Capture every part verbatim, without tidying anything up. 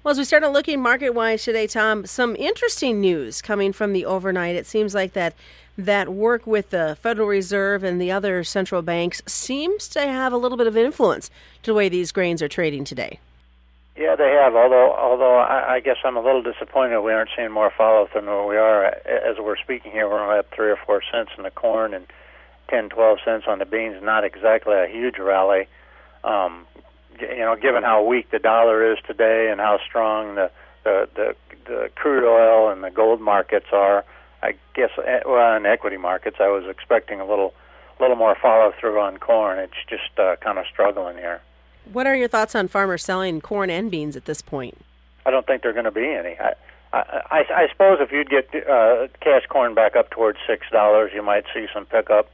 Well, as we started looking market-wise today, Tom, some interesting news coming from the overnight. It seems like that that work with the Federal Reserve and the other central banks seems to have a little bit of influence to the way these grains are trading today. Yeah, they have. Although, although I, I guess I'm a little disappointed we aren't seeing more follow than where we are. As we're speaking here, we're only up three or four cents in the corn and ten, twelve cents on the beans. Not exactly a huge rally. Um, you know, given how weak the dollar is today and how strong the the the, the crude oil and the gold markets are, I guess, well, in equity markets, I was expecting a little, little more follow through on corn. It's just uh, kind of struggling here. What are your thoughts on farmers selling corn and beans at this point? I don't think there are going to be any. I, I, I, I suppose if you'd get uh, cash corn back up towards six dollars, you might see some pickup,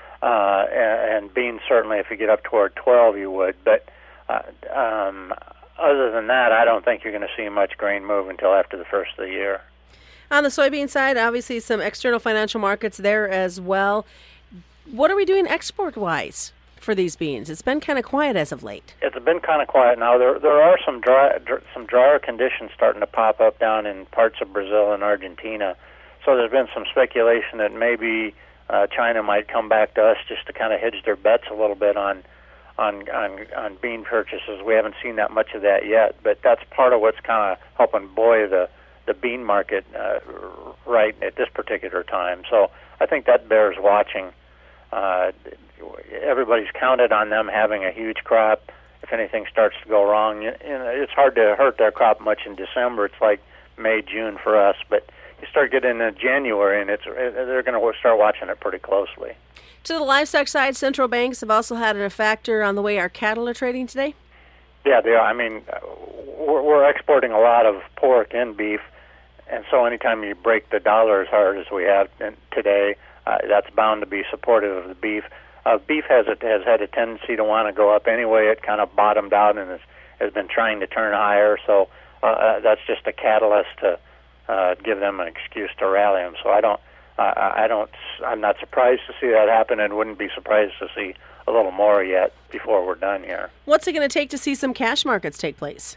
uh, and, and beans certainly if you get up toward twelve, you would. But uh, um, other than that, I don't think you're going to see much grain move until after the first of the year. On the soybean side, obviously some external financial markets there as well. What are we doing export-wise for these beans? It's been kind of quiet as of late. It's been kind of quiet now. There there are some dry, dr- some drier conditions starting to pop up down in parts of Brazil and Argentina. So there's been some speculation that maybe uh, China might come back to us just to kind of hedge their bets a little bit on, on on on bean purchases. We haven't seen that much of that yet, but that's part of what's kind of helping buoy the the bean market uh, right at this particular time. So I think that bears watching. Uh, everybody's counted on them having a huge crop. If anything starts to go wrong, you know, it's hard to hurt their crop much in December. It's like May, June for us. But you start getting into January, and it's they're going to start watching it pretty closely. To the livestock side, central banks have also had a factor on the way our cattle are trading today? Yeah, they are. I mean, we're, we're exporting a lot of pork and beef, and so anytime you break the dollar as hard as we have today, uh, that's bound to be supportive of the beef. Uh, beef has a, has had a tendency to want to go up anyway. It kind of bottomed out and has, has been trying to turn higher, so uh, uh, that's just a catalyst to uh, give them an excuse to rally them. So I don't, uh, I don't, I'm not surprised to see that happen, and wouldn't be surprised to see a little more yet before we're done here. What's it going to take to see some cash markets take place?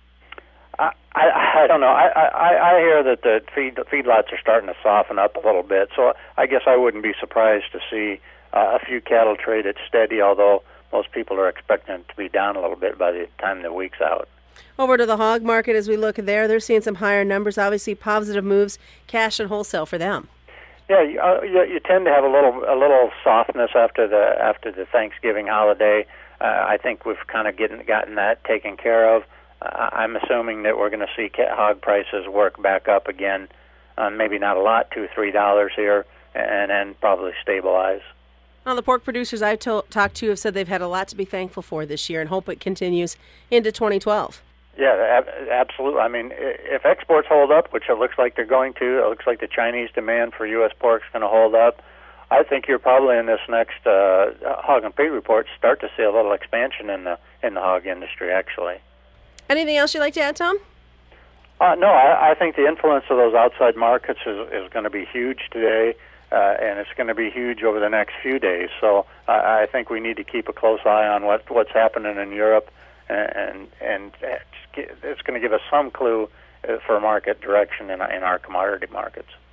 I, I, I don't know. I, I, I hear that the feed feedlots are starting to soften up a little bit, so I guess I wouldn't be surprised to see uh, a few cattle traded steady, although most people are expecting it to be down a little bit by the time the week's out. Over to the hog market as we look there, they're seeing some higher numbers, obviously positive moves, cash and wholesale for them. Yeah, you, uh, you, you tend to have a little a little softness after the after the Thanksgiving holiday. Uh, I think we've kind of getting gotten that taken care of. Uh, I'm assuming that we're going to see hog prices work back up again, uh, maybe not a lot, two, three dollars here, and then probably stabilize. Well, the pork producers I've to- talked to have said they've had a lot to be thankful for this year and hope it continues into twenty twelve. Yeah, ab- absolutely. I mean, if exports hold up, which it looks like they're going to, it looks like the Chinese demand for U S pork is going to hold up. I think you're probably in this next uh, hog and pig report start to see a little expansion in the in the hog industry, actually. Anything else you'd like to add, Tom? Uh, no, I, I think the influence of those outside markets is, is going to be huge today, uh, and it's going to be huge over the next few days. So uh, I think we need to keep a close eye on what, what's happening in Europe, and and, and it's going to give us some clue for market direction in, in our commodity markets.